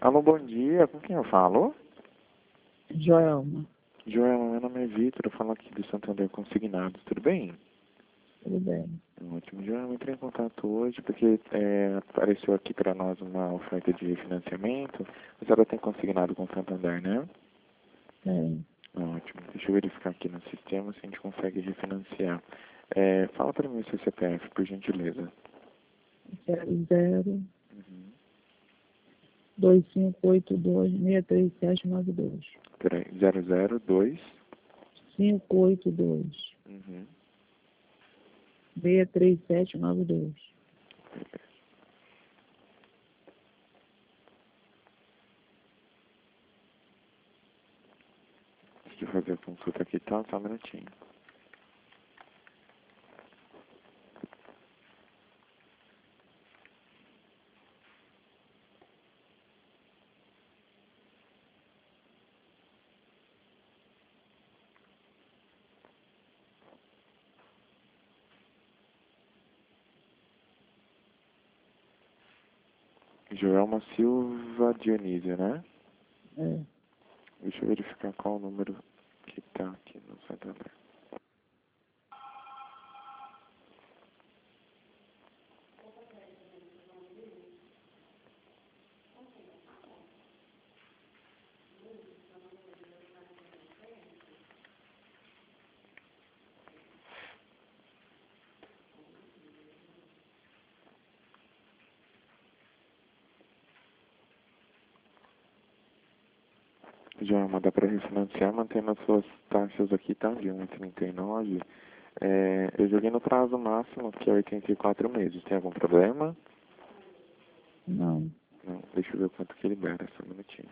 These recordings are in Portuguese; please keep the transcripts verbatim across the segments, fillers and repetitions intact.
Alô, bom dia. Com quem eu falo? Joelma, Joelma, meu nome é Vitor. Eu falo aqui do Santander Consignados. Tudo bem? tudo bem? Ótimo. Joelma, eu entrei em contato hoje porque é, apareceu aqui para nós uma oferta de refinanciamento. A senhora tem consignado com o Santander, né? Tem. Ótimo. Deixa eu verificar aqui no sistema se a gente consegue refinanciar. É, fala para mim o seu C P F, por gentileza. zero zero Uhum. dois cinco oito dois seis três sete nove dois. Peraí, zero zero dois. cinco oito dois Uhum. seis três sete nove dois. Deixa eu fazer a consulta aqui, tá? Só um minutinho. Joelma Silva Dionísio, né? É. Deixa eu verificar qual o número que tá aqui no Santander. Joelma, dá para refinanciar mantendo as suas taxas aqui, tá? De um vírgula trinta e nove. É, eu joguei no prazo máximo, que é oitenta e quatro meses. Tem algum problema? Não. Não. Deixa eu ver o quanto que libera, só um minutinho.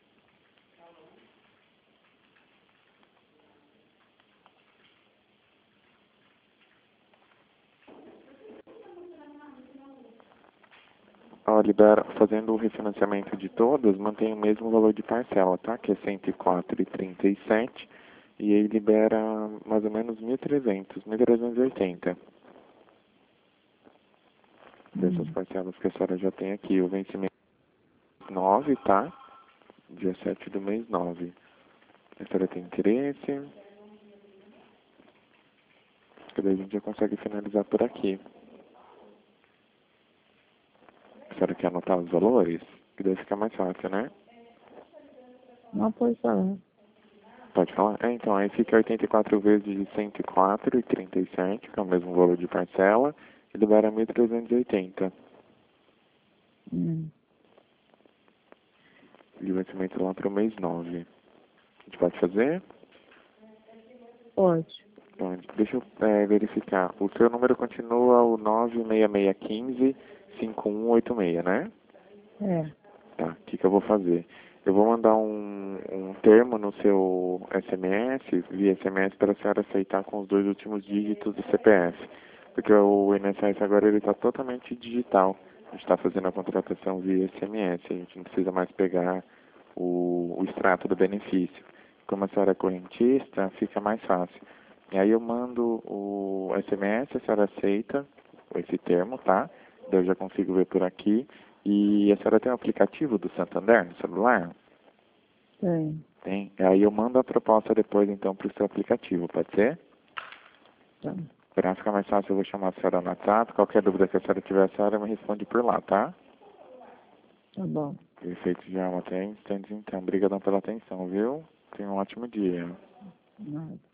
Ó, libera, fazendo o refinanciamento de todas, mantém o mesmo valor de parcela, tá? Que é cento e quatro vírgula trinta e sete. E aí libera mais ou menos mil e trezentos, mil trezentos e oitenta. Dessas Hum. parcelas que a senhora já tem aqui. O vencimento nove, tá? Dia sete do mês nove. A senhora tem interesse? Que daí a gente já consegue finalizar por aqui. A senhora quer anotar os valores? Que daí fica mais fácil, né? Não pode falar. Pode falar? É, então, aí fica oitenta e quatro vezes de cento e quatro vírgula trinta e sete, que é o mesmo valor de parcela, e libera mil trezentos e oitenta. Hum. E o vencimento lá para o mês nove. A gente pode fazer? Pode. Então, deixa eu é, verificar. O seu número continua o nove seis seis um cinco, cinco um oito seis, né? É. Tá, o que, que eu vou fazer? Eu vou mandar um, um termo no seu S M S, via S M S, para a senhora aceitar com os dois últimos dígitos do C P F. Porque o I N S S agora ele está totalmente digital. A gente está fazendo a contratação via S M S, a gente não precisa mais pegar o, o extrato do benefício. Como a senhora é correntista, fica mais fácil. E aí eu mando o S M S, a senhora aceita esse termo, tá? Daí eu já consigo ver por aqui. E a senhora tem o aplicativo do Santander no celular? Tem. Tem. Aí eu mando a proposta depois, então, para o seu aplicativo, pode ser? Tá. Para ficar mais fácil, eu vou chamar a senhora no WhatsApp. Qualquer dúvida que a senhora tiver, a senhora me responde por lá, tá? Tá bom. Perfeito, já até instantes, então. Obrigadão pela atenção, viu? Tenha um ótimo dia. Nada.